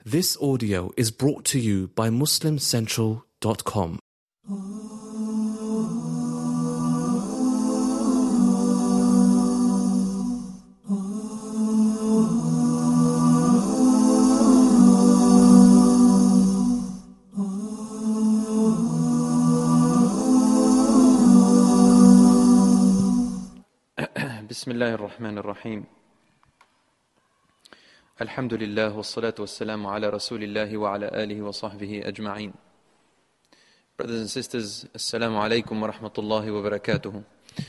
This audio is brought to you by MuslimCentral.com. بسم الله الرحمن الرحيم الحمد لله والصلاة والسلام على رسول الله وعلى آله وصحبه أجمعين. Brothers and sisters, Assalamu alaikum wa rahmatullahi wa barakatuhu.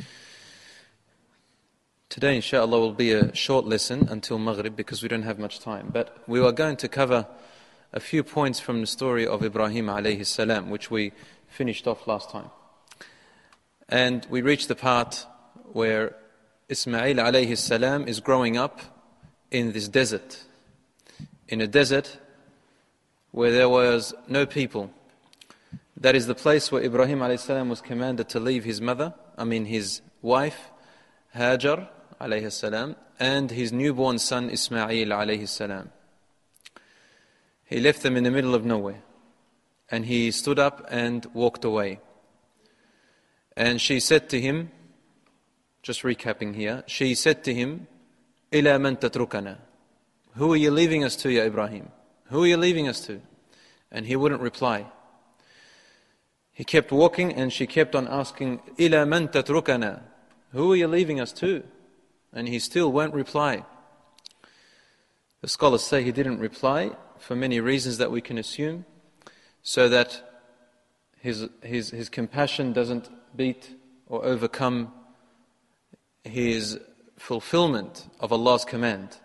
Today inshallah will be a short lesson until Maghrib because we don't have much time, but we are going to cover a few points from the story of Ibrahim alayhi salam, which we finished off last time. And we reached the part where Ismail alayhi salam is growing up in this desert, in a desert where there was no people. That is the place where Ibrahim alayhi salam was commanded to leave his his wife, Hajar alayhi salam, and his newborn son Ismail alayhi salam. He left them in the middle of nowhere, and he stood up and walked away. And she said to him, just recapping here, she said to him, إِلَى مَنْ تَتْرُكَنَا? Who are you leaving us to, Ya Ibrahim? Who are you leaving us to? And he wouldn't reply. He kept walking and she kept on asking, إِلَى مَنْ تَتْرُكَنَا? Who are you leaving us to? And he still won't reply. The scholars say he didn't reply for many reasons that we can assume, so that his compassion doesn't beat or overcome his fulfillment of Allah's command.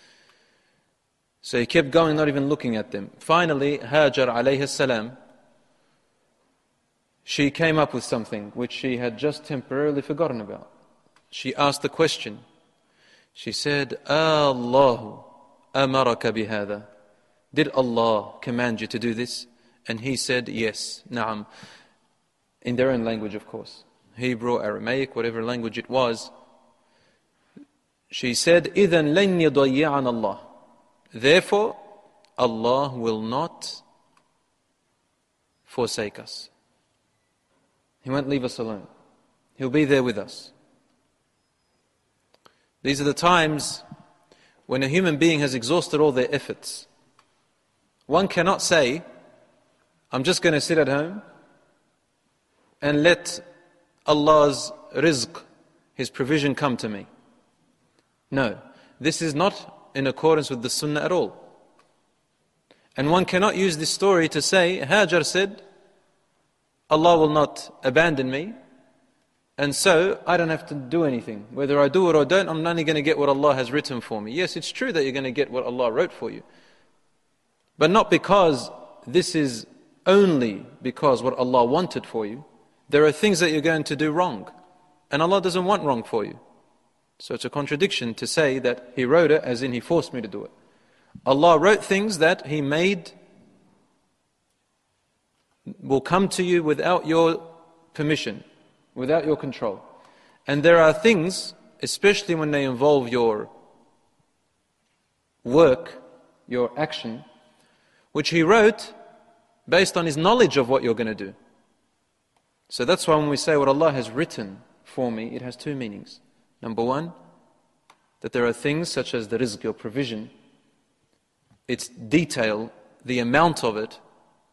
So he kept going, not even looking at them. Finally, Hajar alayhi salam, she came up with something which she had just temporarily forgotten about. She asked the question. She said, Allahu amaraka bihada? Did Allah command you to do this? And he said, yes, na'am. In their own language, of course. Hebrew, Aramaic, whatever language it was. She said, إِذَنْ لَنْ يَضَيِّعَنَ اللَّهِ. Therefore, Allah will not forsake us. He won't leave us alone. He'll be there with us. These are the times when a human being has exhausted all their efforts. One cannot say, I'm just going to sit at home and let Allah's rizq, His provision, come to me. No, this is not in accordance with the sunnah at all. And one cannot use this story to say, Hajar said, Allah will not abandon me, and so I don't have to do anything. Whether I do it or don't, I'm only going to get what Allah has written for me. Yes, it's true that you're going to get what Allah wrote for you. But not because this is only because what Allah wanted for you. There are things that you're going to do wrong, and Allah doesn't want wrong for you. So it's a contradiction to say that He wrote it as in He forced me to do it. Allah wrote things that He made will come to you without your permission, without your control. And there are things, especially when they involve your work, your action, which He wrote based on His knowledge of what you're going to do. So that's why when we say what Allah has written for me, it has two meanings. Number one, that there are things such as the rizq, your provision, its detail, the amount of it,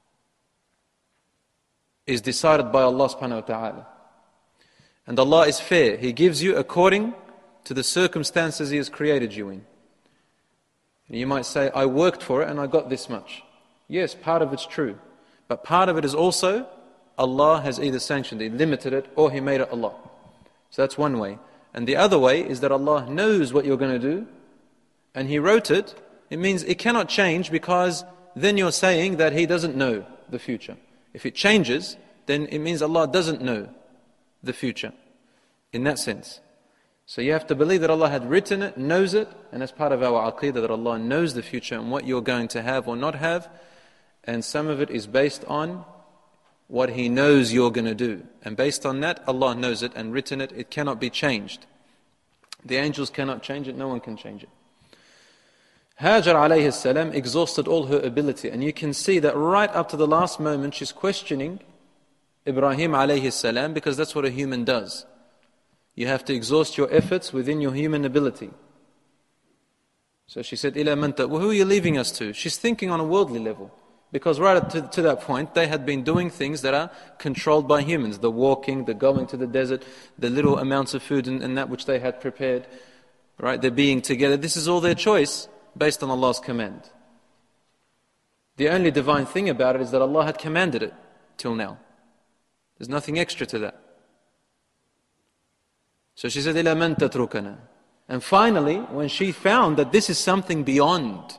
is decided by Allah subhanahu wa ta'ala. And Allah is fair. He gives you according to the circumstances He has created you in. And you might say, I worked for it and I got this much. Yes, part of it's true. But part of it is also, Allah has either sanctioned it, limited it, or He made it Allah. So that's one way. And the other way is that Allah knows what you're going to do, and He wrote it. It means it cannot change, because then you're saying that He doesn't know the future. If it changes, then it means Allah doesn't know the future, in that sense. So you have to believe that Allah had written it, knows it, and as part of our aqeedah that Allah knows the future and what you're going to have or not have, and some of it is based on what He knows you're going to do. And based on that, Allah knows it and written it. It cannot be changed. The angels cannot change it. No one can change it. Hajar alayhi salam exhausted all her ability, and you can see that right up to the last moment she's questioning Ibrahim alayhi salam, because that's what a human does. You have to exhaust your efforts within your human ability. So she said, "Ila man well, who are you leaving us to?" She's thinking on a worldly level. Because right up to that point, they had been doing things that are controlled by humans. The walking, the going to the desert, the little amounts of food and that which they had prepared. Right? They're being together. This is all their choice based on Allah's command. The only divine thing about it is that Allah had commanded it till now. There's nothing extra to that. So she said, "Ila man tatrukana." And finally, when she found that this is something beyond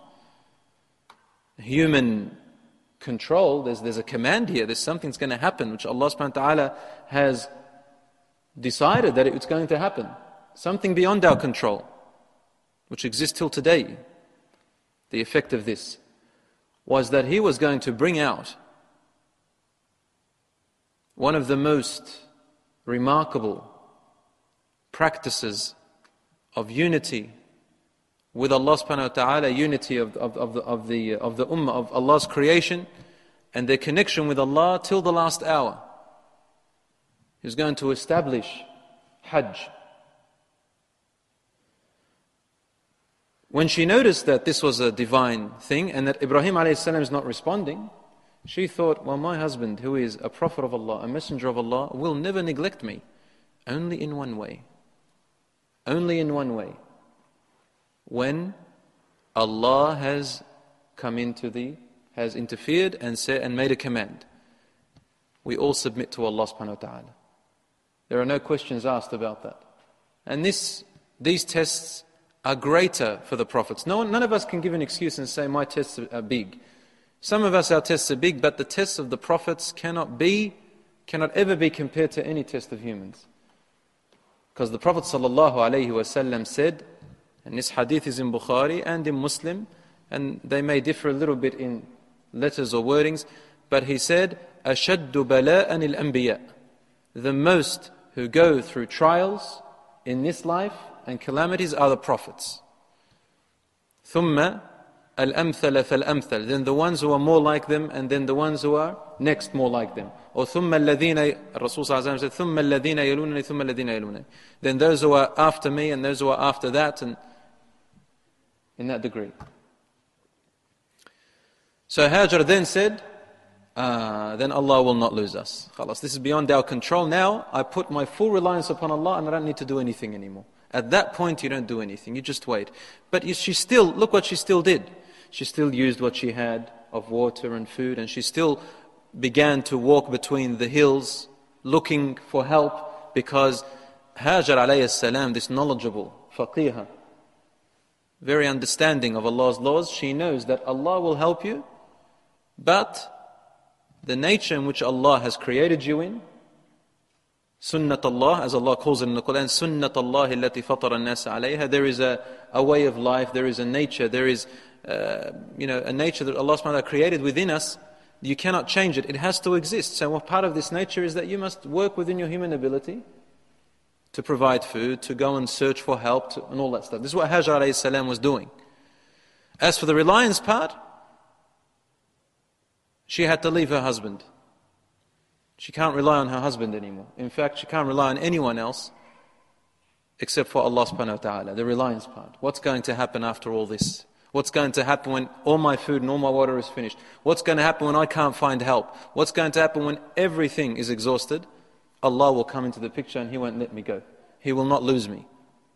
human control, there's a command here, there's something's going to happen, which Allah subhanahu wa ta'ala has decided that it's going to happen. Something beyond our control, which exists till today. The effect of this was that He was going to bring out one of the most remarkable practices of unity with Allah subhanahu wa ta'ala, unity of the ummah, of Allah's creation, and their connection with Allah till the last hour. He was going to establish Hajj. When she noticed that this was a divine thing and that Ibrahim alayhi salam is not responding, she thought, well, my husband, who is a prophet of Allah, a messenger of Allah, will never neglect me. Only in one way. Only in one way. When Allah has has interfered and made a command. We all submit to Allah subhanahu wa ta'ala. There are no questions asked about that. And these tests are greater for the prophets. None of us can give an excuse and say, my tests are big. Some of us, our tests are big, but the tests of the prophets cannot ever be compared to any test of humans. Because the Prophet ﷺ said, and this hadith is in Bukhari and in Muslim, and they may differ a little bit in letters or wordings, but he said, أَشَدُّ بَلَاءً الْأَنْبِيَاءِ. The most who go through trials in this life and calamities are the prophets. ثُمَّ الْأَمْثَلَ فَالْأَمْثَلِ. Then the ones who are more like them, and then the ones who are next more like them. Or ثُمَّ الَّذِينَ, Rasul said, ثُمَّ الَّذِينَ يَلُونَنِ ثُمَّ الَّذِينَ يَلُونَنِ. Then those who are after me and those who are after that, and in that degree. So Hajar then said, then Allah will not lose us. Khalas, this is beyond our control. Now I put my full reliance upon Allah and I don't need to do anything anymore. At that point you don't do anything, you just wait. But look what she still did. She still used what she had of water and food, and she still began to walk between the hills looking for help, because Hajar alayhi salam, this knowledgeable faqihah, very understanding of Allah's laws, she knows that Allah will help you, but the nature in which Allah has created you in, Sunnat Allah, as Allah calls it in the Quran, Sunnat Allah allati fatara an-nas alayha. There is a way of life, there is a nature, there is a nature that Allah subhanahu wa ta'ala created within us. You cannot change it, it has to exist. So part of this nature is that you must work within your human ability to provide food, to go and search for help, and all that stuff. This is what Hajar alayhi salam was doing. As for the reliance part, she had to leave her husband. She can't rely on her husband anymore. In fact, she can't rely on anyone else except for Allah subhanahu wa ta'ala, the reliance part. What's going to happen after all this? What's going to happen when all my food and all my water is finished? What's going to happen when I can't find help? What's going to happen when everything is exhausted? Allah will come into the picture and He won't let me go. He will not lose me.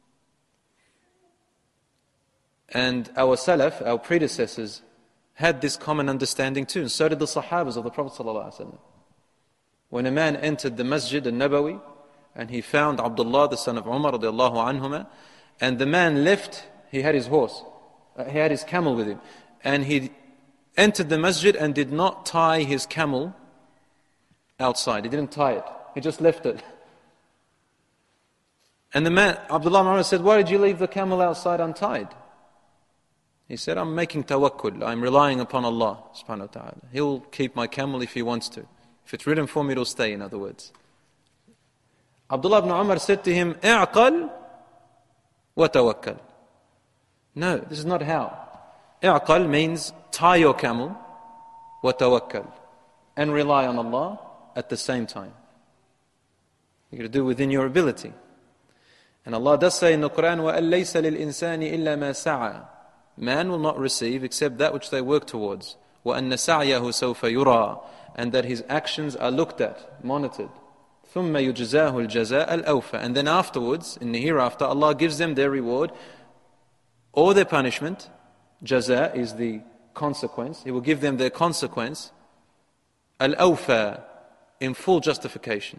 And our Salaf, our predecessors, had this common understanding too, and so did the Sahabas of the Prophet ﷺ. When a man entered the Masjid al-Nabawi and he found Abdullah, the son of Umar radiallahu anhuma, and the man left, he had his camel with him, and he entered the Masjid and did not tie his camel outside. He didn't tie it, he just left it. And the man, Abdullah ibn Umar, said, why did you leave the camel outside untied? He said, I'm making tawakkul, I'm relying upon Allah subhanahu wa ta'ala. He'll keep my camel if He wants to. If it's written for me, it'll stay, in other words. Abdullah ibn Umar said to him, "I'qal wa tawakkal." No, this is not how. i'qal means tie your camel, wa tawakkal, and rely on Allah at the same time. You've got to do within your ability. And Allah does say in the Quran, وَأَن لَيْسَ لِلْإِنسَانِ إِلَّا مَا سَعَى. Man will not receive except that which they work towards. وَأَنَّ سَعْيَهُ سَوْفَ يُرَى. And that his actions are looked at, monitored. ثُمَّ يُجْزَاهُ الْجَزَاءَ الْأَوْفَى. And then afterwards, in the hereafter, Allah gives them their reward or their punishment. Jaza is the consequence. He will give them their consequence. Al-Awfa, in full justification.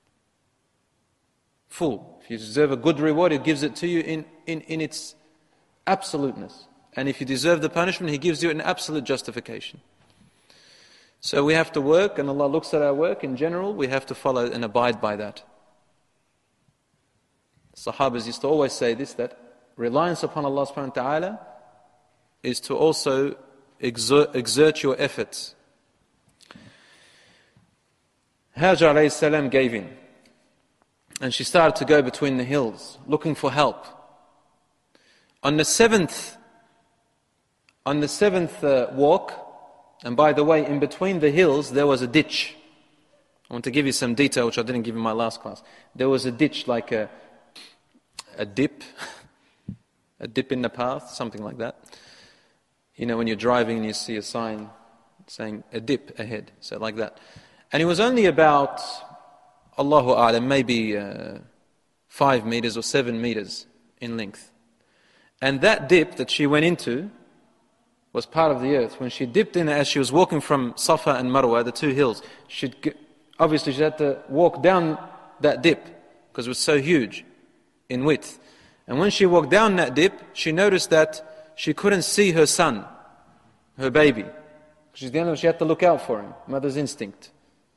Full. If you deserve a good reward, He gives it to you in its absoluteness. And if you deserve the punishment, He gives you an absolute justification. So we have to work, and Allah looks at our work in general, we have to follow and abide by that. Sahabas used to always say this, that reliance upon Allah subhanahu wa ta'ala is to also exert your efforts. Hajar alayhi salam gave in. And she started to go between the hills, looking for help. On the seventh walk, and by the way, in between the hills, there was a ditch. I want to give you some detail, which I didn't give in my last class. There was a ditch, like a dip, a dip in the path, something like that. You know, when you're driving and you see a sign saying a dip ahead, so like that. And it was only about, Allahu A'lam, maybe 5 meters or 7 meters in length. And that dip that she went into was part of the earth. When she dipped in, as she was walking from Safa and Marwa, the two hills, obviously she had to walk down that dip because it was so huge in width. And when she walked down that dip, she noticed that she couldn't see her son, her baby. She's the only one, she had to look out for him, mother's instinct.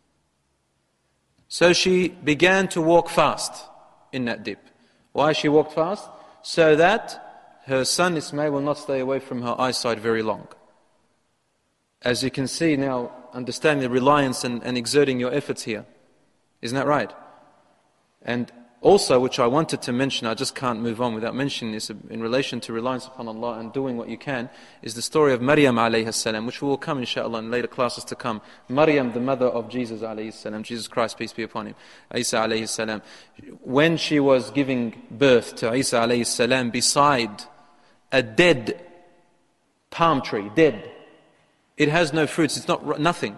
So she began to walk fast in that dip. Why she walked fast? So that her son Ismail will not stay away from her eyesight very long. As you can see now, understanding the reliance and exerting your efforts here. Isn't that right? And also, which I wanted to mention, I just can't move on without mentioning this, in relation to reliance upon Allah and doing what you can, is the story of Maryam alayhi salam, which will come inshallah in later classes to come. Maryam, the mother of Jesus alayhi salam, Jesus Christ, peace be upon him, Isa alayhi salam. When she was giving birth to Isa alayhi salam beside a dead palm tree, dead. It has no fruits, it's nothing.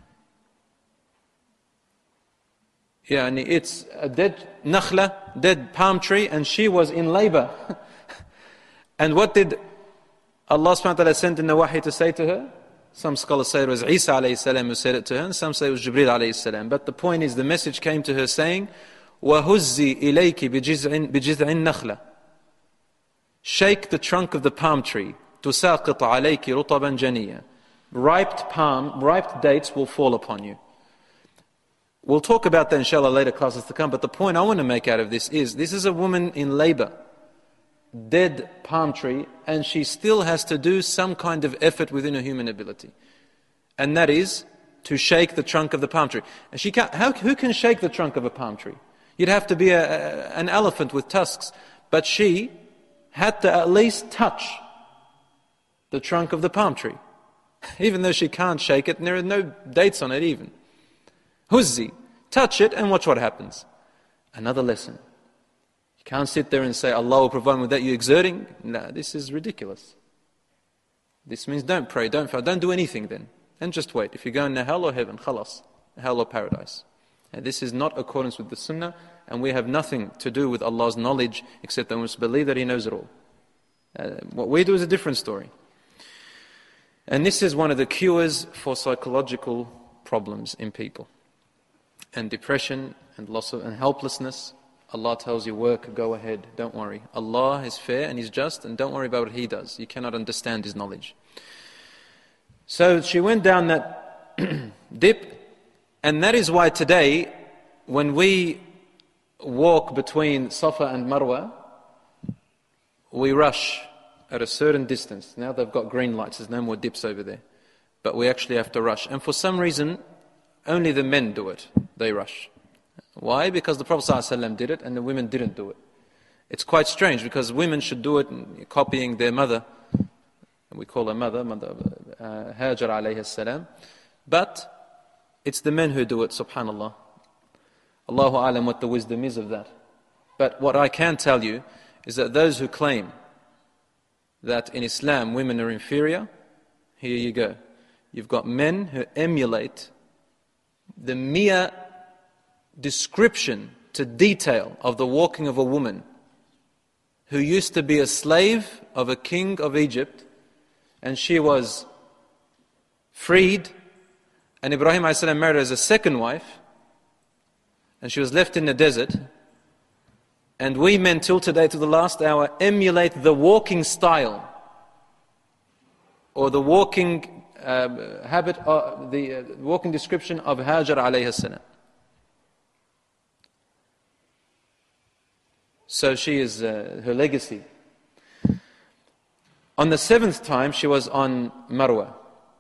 Yeah, and it's a dead nakhla, dead palm tree, and she was in labor. And what did Allah subhanahu wa ta'ala send in the wahi to say to her? Some scholars say it was Isa alayhi salam who said it to her, and some say it was Jibreel alayhi salam. But the point is, the message came to her saying, وَهُزِّي إِلَيْكِ بِجِذْعِ النَّخْلَةِ. Shake the trunk of the palm tree. تُسَاقِطْ عَلَيْكِ رُطَبًا جَنِيًّا. Ripe dates will fall upon you. We'll talk about that inshallah later classes to come, but the point I want to make out of this is a woman in labor, dead palm tree, and she still has to do some kind of effort within her human ability. And that is to shake the trunk of the palm tree. And she can't, who can shake the trunk of a palm tree? You'd have to be an elephant with tusks. But she had to at least touch the trunk of the palm tree. Even though she can't shake it, and there are no dates on it even. Huzzi, touch it and watch what happens. Another lesson. You can't sit there and say, Allah will provide without you exerting. No, this is ridiculous. This means don't pray, don't fast, don't do anything then. And just wait. If you're going to hell or heaven, khalas, hell or paradise. And this is not accordance with the sunnah, and we have nothing to do with Allah's knowledge except that we must believe that He knows it all. What we do is a different story. And this is one of the cures for psychological problems in people. And depression and loss of and helplessness. Allah tells you, work, go ahead, don't worry. Allah is fair and He's just, and don't worry about what He does. You cannot understand His knowledge. So she went down that dip, and that is why today, when we walk between Safa and Marwa, we rush at a certain distance. Now they've got green lights, there's no more dips over there. But we actually have to rush. And for some reason, only the men do it. They rush. Why? Because the Prophet ﷺ did it and the women didn't do it. It's quite strange because women should do it copying their mother, and we call her mother Hajar alayhi salam. But it's the men who do it, subhanallah. Allahu alam what the wisdom is of that. But what I can tell you is that those who claim that in Islam women are inferior, here you go. You've got men who emulate the mere description to detail of the walking of a woman who used to be a slave of a king of Egypt, and she was freed, and Ibrahim a.s. married her as a second wife, and she was left in the desert. And we men till today, to the last hour, emulate the walking style or the walking habit, the walking description of Hajar alayhi salam. So she is her legacy. On the 7th time, she was on Marwa.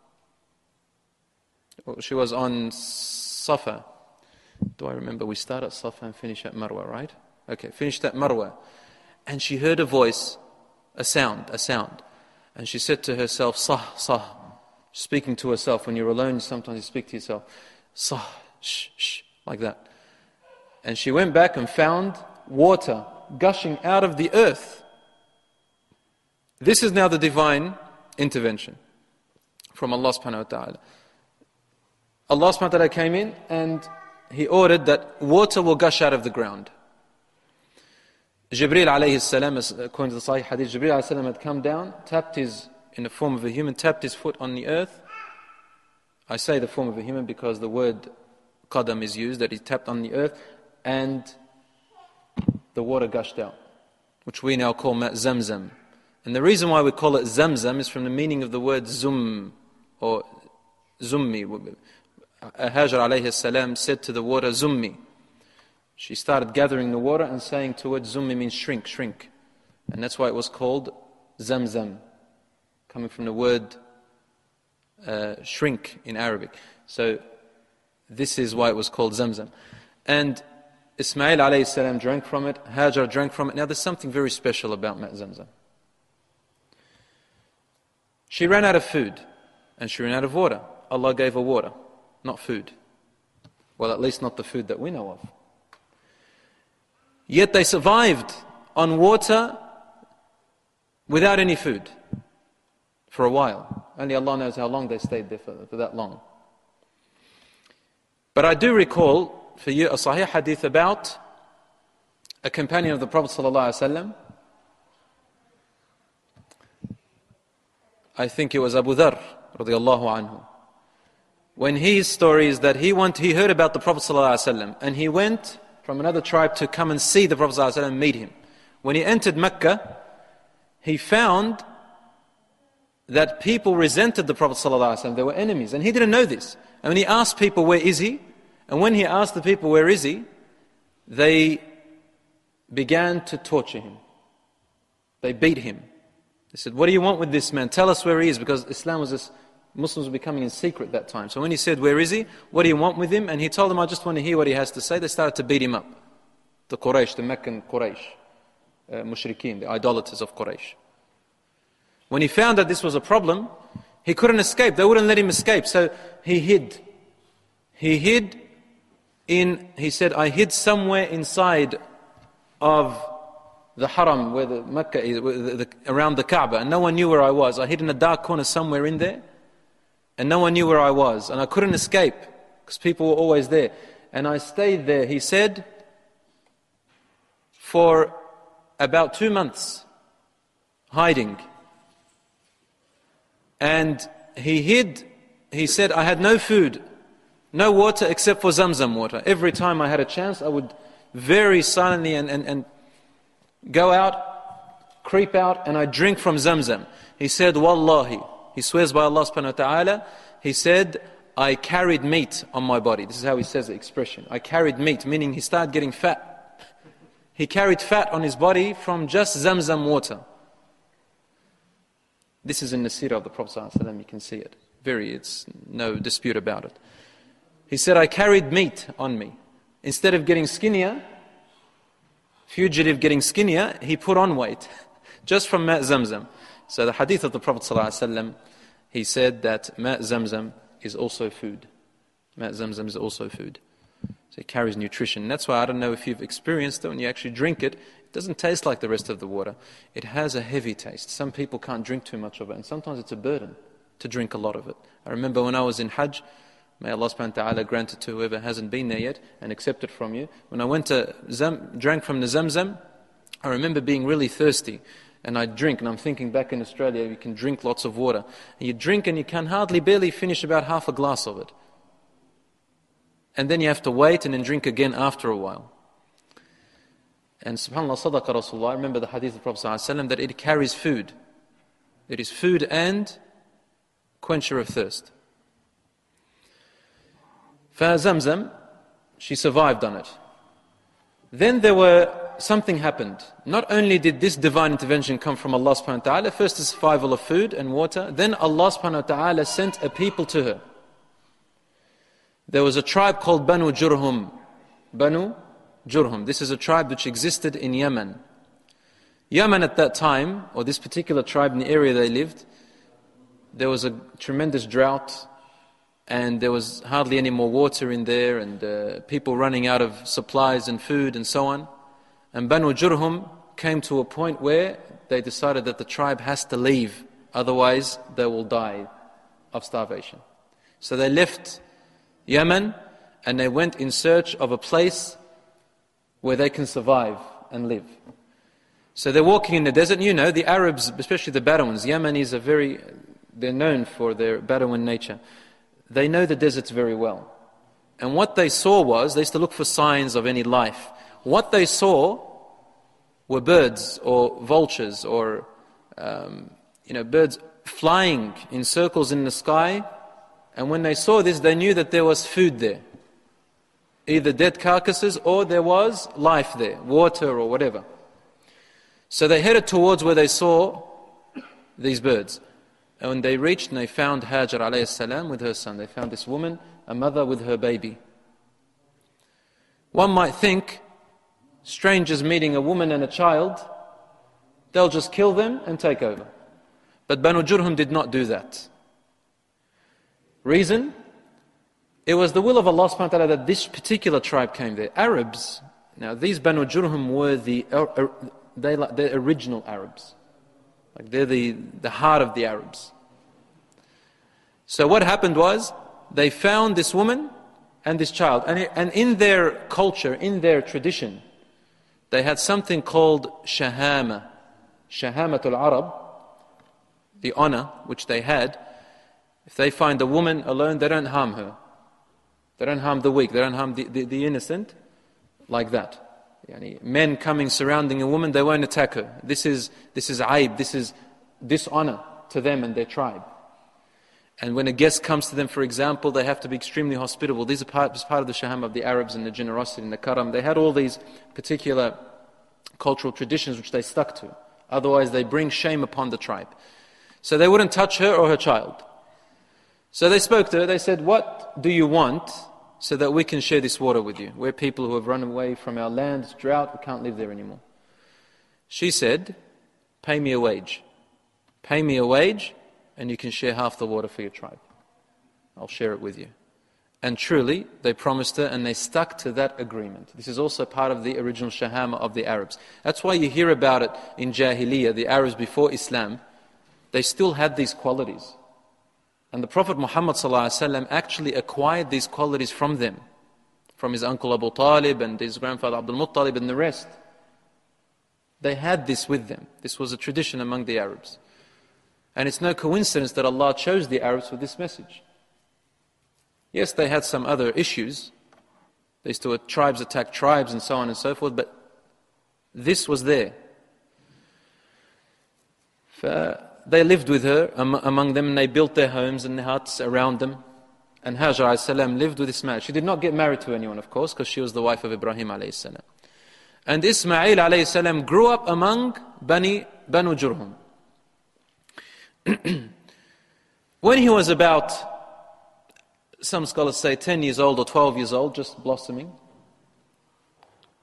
She was on Safa. Do I remember? We start at Safa and finish at Marwa, right? Okay, finished at Marwa. And she heard a voice, a sound. And she said to herself, Sah, Sah. Speaking to herself. When you're alone, sometimes you speak to yourself. Sah, shh, shh, like that. And she went back and found water gushing out of the earth. This is now the divine intervention from Allah subhanahu wa ta'ala. Allah subhanahu wa ta'ala came in and He ordered that water will gush out of the ground. Jibreel alayhi salam, according to the Sahih Hadith, Jibreel alayhi salam had come down, in the form of a human, tapped his foot on the earth. I say the form of a human because the word qadam is used, that he tapped on the earth, and the water gushed out, which we now call Ma' Zamzam. And the reason why we call it Zamzam is from the meaning of the word zum, or zummi. Hajar alayhi salam said to the water, zummi. She started gathering the water and saying to it, zummi means shrink, shrink. And that's why it was called Zamzam, coming from the word shrink in Arabic. So this is why it was called Zamzam. And Ismail alayhi salam drank from it, Hajar drank from it. Now there's something very special about Ma' Zamzam. She ran out of food and she ran out of water. Allah gave her water, not food. Well, at least not the food that we know of. Yet they survived on water without any food for a while. Only Allah knows how long they stayed there for that long. But I do recall for you a Sahih Hadith about a companion of the Prophet ﷺ. I think it was Abu Dharr radiallahu anhu. When his story is that he heard about the Prophet ﷺ and he went from another tribe to come and see the Prophet ﷺ and meet him. When he entered Mecca, he found that people resented the Prophet ﷺ. They were enemies, and he didn't know this. And when he asked people, where is he? And when he asked the people, where is he? They began to torture him. They beat him. They said, what do you want with this man? Tell us where he is, because Muslims were becoming in secret that time. So when he said, where is he? What do you want with him? And he told them, I just want to hear what he has to say. They started to beat him up. The Quraysh, the Meccan Quraysh, mushrikeen, the idolaters of Quraysh. When he found that this was a problem, he couldn't escape. They wouldn't let him escape. So he hid. He said, I hid somewhere inside of the Haram, where the Mecca is, around the Kaaba, and no one knew where I was. I hid in a dark corner somewhere in there, and no one knew where I was. And I couldn't escape, because people were always there. And I stayed there, he said, for about 2 months, hiding. And he hid, he said, I had no food, no water except for Zamzam water. Every time I had a chance, I would very silently and go out, creep out, and I drink from Zamzam. He said, Wallahi, he swears by Allah subhanahu wa ta'ala, he said, I carried meat on my body. This is how he says the expression. I carried meat, meaning he started getting fat. He carried fat on his body from just Zamzam water. This is in the seerah of the Prophet ﷺ, you can see it. It's no dispute about it. He said, I carried meat on me. Instead of getting skinnier, fugitive getting skinnier, he put on weight, just from Ma' Zamzam. So the hadith of the Prophet ﷺ, he said that Ma' Zamzam is also food. Ma' Zamzam is also food. So it carries nutrition. And that's why I don't know if you've experienced it, when you actually drink it, it doesn't taste like the rest of the water. It has a heavy taste. Some people can't drink too much of it, and sometimes it's a burden to drink a lot of it. I remember when I was in Hajj, may Allah subhanahu wa ta'ala grant it to whoever hasn't been there yet and accept it from you. When I went to drank from the Zamzam, I remember being really thirsty. And I drink, and I'm thinking back in Australia, you can drink lots of water. And you drink and you can barely finish about half a glass of it. And then you have to wait and then drink again after a while. And subhanAllah, sadaqa Rasulullah, I remember the hadith of the Prophet ﷺ that it carries food. It is food and quencher of thirst. Zamzam, she survived on it. Then something happened. Not only did this divine intervention come from Allah subhanahu wa ta'ala, first the survival of food and water, then Allah subhanahu wa ta'ala sent a people to her. There was a tribe called Banu Jurhum. Banu Jurhum. This is a tribe which existed in Yemen. Yemen at that time, or this particular tribe in the area they lived, there was a tremendous drought, and there was hardly any more water in there, and people running out of supplies and food and so on. And Banu Jurhum came to a point where they decided that the tribe has to leave, otherwise they will die of starvation. So they left Yemen and they went in search of a place where they can survive and live. So they're walking in the desert. You know, the Arabs, especially the Bedouins, Yemenis they're known for their Bedouin nature. They know the deserts very well. And what they saw was, they used to look for signs of any life. What they saw were birds or vultures or birds flying in circles in the sky. And when they saw this, they knew that there was food there. Either dead carcasses or there was life there, water or whatever. So they headed towards where they saw these birds. And when they reached and they found Hajar alayhi salam with her son, they found this woman, a mother with her baby. One might think, strangers meeting a woman and a child, they'll just kill them and take over. But Banu Jurhum did not do that. Reason? It was the will of Allah subhanahu wa ta'ala that this particular tribe came there. Arabs, now these Banu Jurhum were they're original Arabs. Like they're the heart of the Arabs. So what happened was, they found this woman and this child. And in their culture, in their tradition, they had something called shahama. Shahamatul Arab, the honor which they had. If they find a woman alone, they don't harm her. They don't harm the weak, they don't harm the innocent, like that. Men coming surrounding a woman, they won't attack her. This is aib, this is dishonor to them and their tribe. And when a guest comes to them, for example, they have to be extremely hospitable. These are part of the shaham of the Arabs and the generosity and the karam. They had all these particular cultural traditions which they stuck to. Otherwise they bring shame upon the tribe. So they wouldn't touch her or her child. So they spoke to her, they said, "What do you want so that we can share this water with you? We're people who have run away from our land, it's drought, we can't live there anymore." She said, "Pay me a wage. Pay me a wage and you can share half the water for your tribe. I'll share it with you." And truly, they promised her and they stuck to that agreement. This is also part of the original shahama of the Arabs. That's why you hear about it in Jahiliyyah, the Arabs before Islam, they still had these qualities. And the Prophet Muhammad ﷺ actually acquired these qualities from them, from his uncle Abu Talib and his grandfather Abdul Muttalib and the rest. They had this with them. This was a tradition among the Arabs. And it's no coincidence that Allah chose the Arabs for this message. Yes, they had some other issues. They used to tribes attack tribes and so on and so forth, but this was there. They lived with her among them, and they built their homes and their huts around them. And Hajar alayhi salam lived with Ismail. She did not get married to anyone, of course, because she was the wife of Ibrahim alayhi salam. And Ismail alayhi salam grew up among Banu Jurhum. When he was about, some scholars say 10 years old or 12 years old, just blossoming,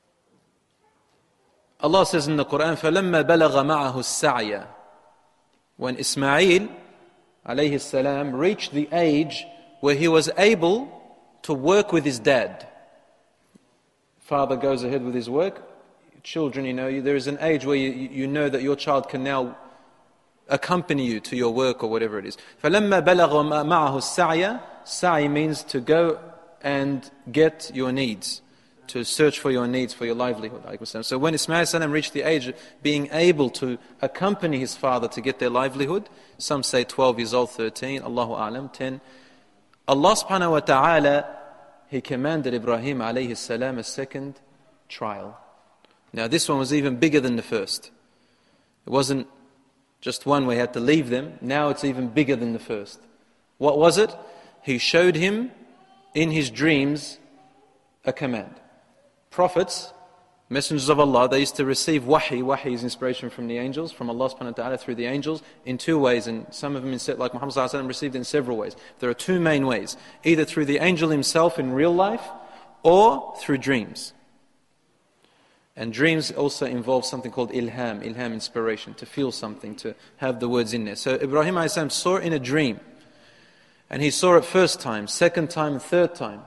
Allah says in the Quran, فَلَمَّا بَلَغَ مَعَهُ السَّعْيَ. when Ismail alayhi salam reached the age where he was able to work with his dad. Father goes ahead with his work. Children, there is an age where you know that your child can now accompany you to your work or whatever it is. فَلَمَّا بَلَغَ مَعَهُ السَّعْيَ Sa'i means to go and get your needs, to search for your needs, for your livelihood. So when Ismail salam reached the age of being able to accompany his father to get their livelihood, some say 12 years old, 13, Allahu A'lam, 10, Allah subhanahu wa ta'ala, He commanded Ibrahim alayhi salam a second trial. Now this one was even bigger than the first. It wasn't just one where he had to leave them. Now it's even bigger than the first. What was it? He showed him in his dreams a command. Prophets, messengers of Allah, they used to receive wahi. Wahi is inspiration from the angels, from Allah subhanahu wa ta'ala through the angels in two ways, and some of them, like Muhammad sallallahu alaihi wasallam, received in several ways. There are two main ways, either through the angel himself in real life or through dreams. And dreams also involve something called ilham inspiration, to feel something, to have the words in there. So Ibrahim alayhi salam saw in a dream, and he saw it first time, second time, third time.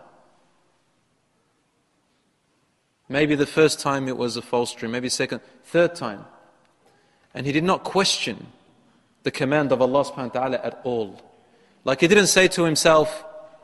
Maybe the first time it was a false dream, maybe second, third time. And he did not question the command of Allah subhanahu wa ta'ala at all. Like he didn't say to himself,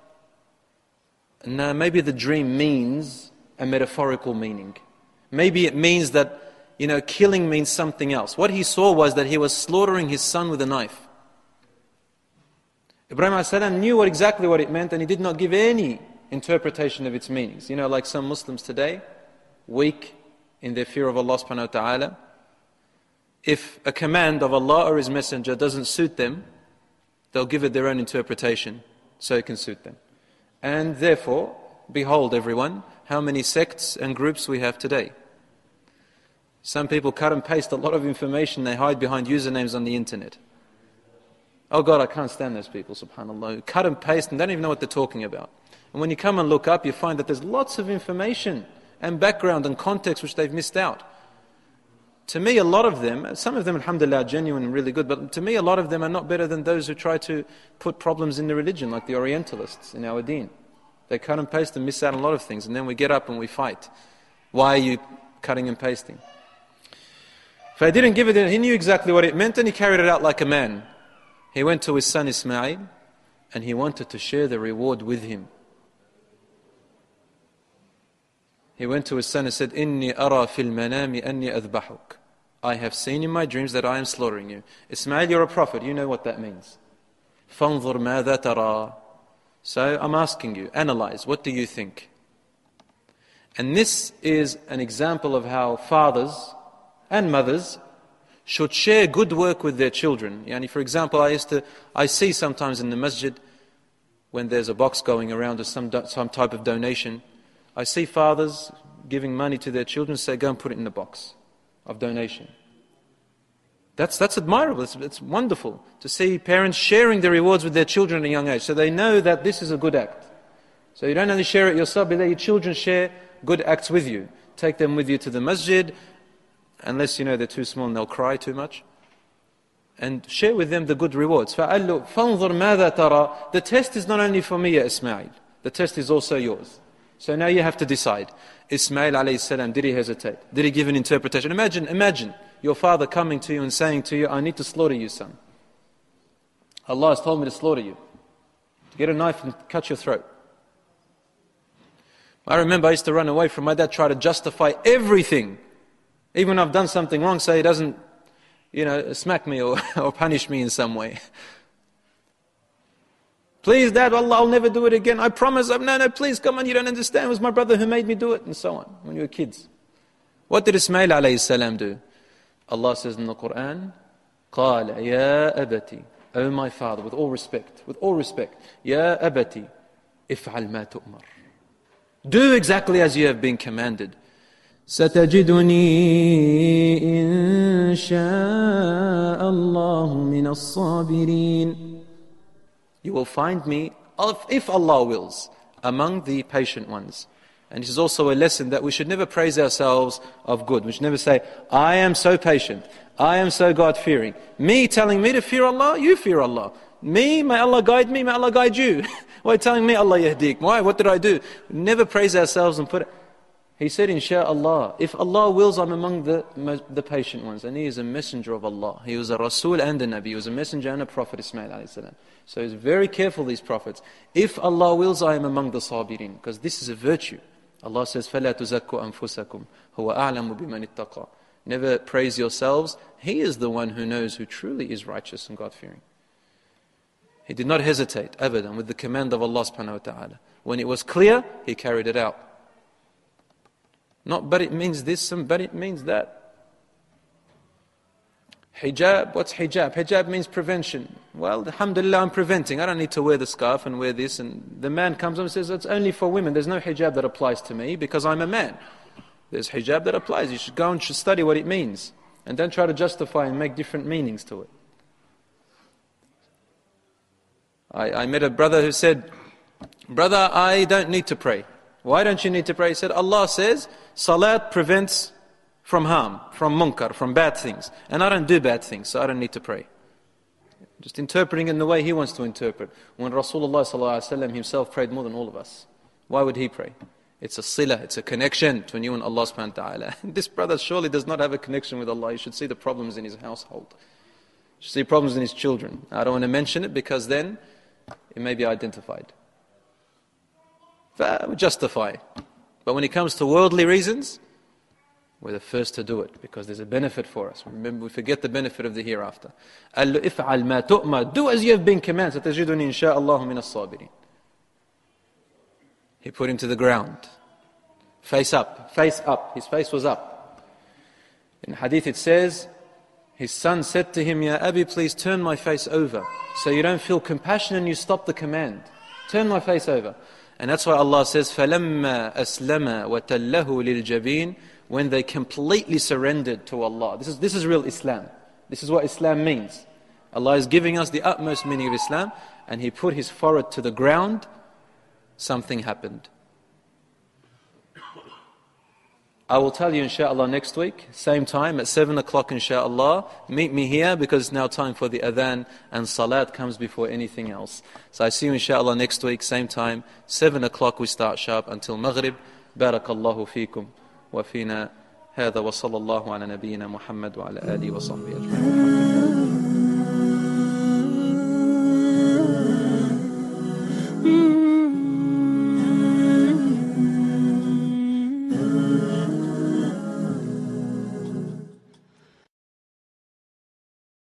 no, maybe the dream means a metaphorical meaning. Maybe it means that, killing means something else. What he saw was that he was slaughtering his son with a knife. Ibrahim a.s. knew exactly what it meant, and he did not give any interpretation of its meanings. Like some Muslims today, weak in their fear of Allah subhanahu wa ta'ala. If a command of Allah or His Messenger doesn't suit them, they'll give it their own interpretation so it can suit them. And therefore, behold everyone, how many sects and groups we have today. Some people cut and paste a lot of information they hide behind usernames on the internet. Oh God, I can't stand those people, subhanAllah. Cut and paste and don't even know what they're talking about. And when you come and look up, you find that there's lots of information and background and context which they've missed out. To me, a lot of them, some of them, alhamdulillah, are genuine and really good, but to me, a lot of them are not better than those who try to put problems in the religion, like the Orientalists in our deen. They cut and paste and miss out on a lot of things, and then we get up and we fight. Why are you cutting and pasting? If I didn't give it, he knew exactly what it meant, and he carried it out like a man. He went to his son Ismail, and he wanted to share the reward with him. He went to his son and said, "Inni ara fil manami anni adhbahuk." I have seen in my dreams that I am slaughtering you. Ismail, you're a prophet. You know what that means. فَانظُرْ مَاذَا تَرَى. So I'm asking you, analyze. What do you think? And this is an example of how fathers and mothers should share good work with their children. For example, I see sometimes in the masjid, when there's a box going around or some type of donation, I see fathers giving money to their children, say, go and put it in the box of donation. That's admirable, it's wonderful to see parents sharing the rewards with their children at a young age, so they know that this is a good act. So you don't only share it yourself, but let your children share good acts with you. Take them with you to the masjid, unless they're too small and they'll cry too much. And share with them the good rewards. فَأَلُّ فَانظُرْ مَاذَا تَرَى. The test is not only for me, ya Ismail. The test is also yours. So now you have to decide. Ismail alayhi salam, did he hesitate? Did he give an interpretation? Imagine your father coming to you and saying to you, I need to slaughter you, son. Allah has told me to slaughter you. To get a knife and cut your throat. I remember I used to run away from my dad, try to justify everything. Even when I've done something wrong, so he doesn't, smack me or punish me in some way. Please, Dad, Allah, I'll never do it again. I promise. No, please, come on, you don't understand. It was my brother who made me do it, and so on, when you were kids. What did Ismail alayhi salam do? Allah says in the Quran, قَالَ يَا أَبَتِي. Oh, my father, with all respect, يَا أَبَتِي إِفْعَلْ مَا تُؤْمَرْ. Do exactly as you have been commanded. سَتَجِدُنِي إِن شَاءَ اللَّهُ مِنَ الصَّابِرِينَ. You will find me, if Allah wills, among the patient ones. And this is also a lesson that we should never praise ourselves of good. We should never say, I am so patient, I am so God-fearing. Me telling me to fear Allah, you fear Allah. Me, may Allah guide me, may Allah guide you. Why are you telling me Allah yahdik? Why? What did I do? Never praise ourselves and put it. He said, Insha'Allah, if Allah wills, I'm among the patient ones. And he is a messenger of Allah. He was a Rasul and a Nabi. He was a messenger and a prophet, Ismail alayhi salam. So he's very careful, these prophets. If Allah wills, I am among the sabirin. Because this is a virtue. Allah says, فَلَا تُزَكُّوا أَنفُسَكُمْ هُوَ أَعْلَمُ بِمَنِ اتَّقَى. Never praise yourselves. He is the one who knows who truly is righteous and God-fearing. He did not hesitate, abadan, with the command of Allah subhanahu wa ta'ala. When it was clear, he carried it out. Not, but it means this, but it means that. Hijab, what's hijab? Hijab means prevention. Well, alhamdulillah, I'm preventing. I don't need to wear the scarf and wear this. And the man comes and says, it's only for women. There's no hijab that applies to me because I'm a man. There's hijab that applies. You should go and study what it means. And don't try to justify and make different meanings to it. I met a brother who said, brother, I don't need to pray. Why don't you need to pray? He said, Allah says, salat prevents from harm, from munkar, from bad things. And I don't do bad things, so I don't need to pray. Just interpreting in the way he wants to interpret. When Rasulullah ﷺ himself prayed more than all of us. Why would he pray? It's a silah, it's a connection between you and Allah subhanahu wa ta'ala. This brother surely does not have a connection with Allah. You should see the problems in his household. You should see problems in his children. I don't want to mention it because then it may be identified. We justify. But when it comes to worldly reasons, we're the first to do it because there's a benefit for us. Remember, we forget the benefit of the hereafter. إِفْعَلْ مَا تُؤْمَرْ. Do as you have been commanded. سَتَجِدُنِي إِنْ شَاءَ اللَّهُ مِنَ الصَّابِرِينَ. He put him to the ground. Face up. Face up. His face was up. In hadith it says, his son said to him, Ya Abi, please turn my face over. So you don't feel compassion and you stop the command. Turn my face over. And that's why Allah says, فَلَمَّا أَسْلَمَ وَتَلَّهُ لِلْجَبِينَ. When they completely surrendered to Allah. This is real Islam. This is what Islam means. Allah is giving us the utmost meaning of Islam. And He put His forehead to the ground. Something happened. I will tell you inshallah next week, same time at 7 o'clock inshallah. Meet me here because it's now time for the adhan and salat comes before anything else. So I see you inshallah next week, same time, 7 o'clock we start sharp until Maghrib. Barakallahu feekum wa fina. هذا وصلى الله على نبينا محمد وعلى آله وصحبه أجمعين.